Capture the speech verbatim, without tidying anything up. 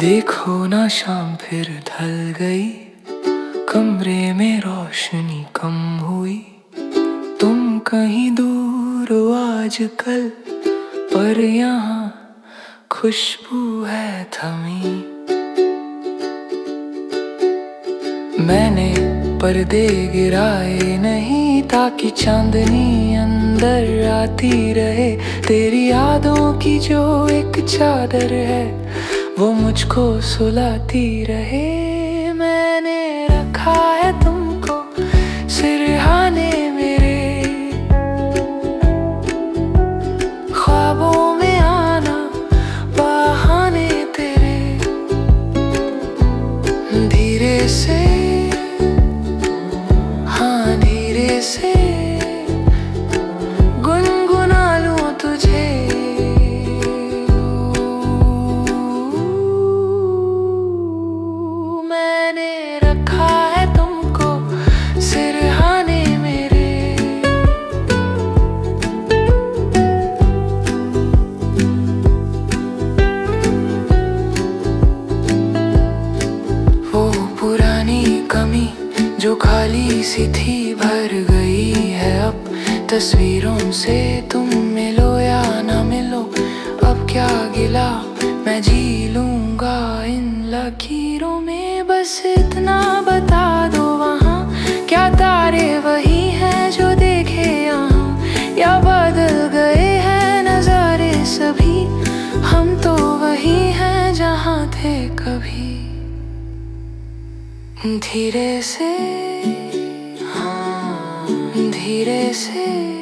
देखो ना शाम फिर ढल गई, कमरे में रोशनी कम हुई। तुम कहीं दूर हो आजकल, पर यहाँ खुशबू है थमी। मैंने पर्दे गिराए नहीं, ताकि चांदनी अंदर आती रहे। तेरी यादों की जो एक चादर है, वो मुझको सुलाती रहे। मैंने रखा है तुमको सिरहाने मेरे, ख्वाबों में आना बहाने तेरे। धीरे से, हाँ धीरे से गुनगुना लूं तुझे। मैंने रखा है तुमको सिरहाने मेरे। वो पुरानी कमी जो खाली सी थी, भर गई है अब तस्वीरों से। तुम मिलो या ना मिलो, अब क्या गिला, मैं जी लूंगा इन लकीरों में। बस इतना बता दो, वहाँ क्या तारे वही हैं जो देखे यहाँ, या बदल गए हैं नजारे सभी। हम तो वही हैं जहाँ थे कभी। धीरे से, हाँ धीरे से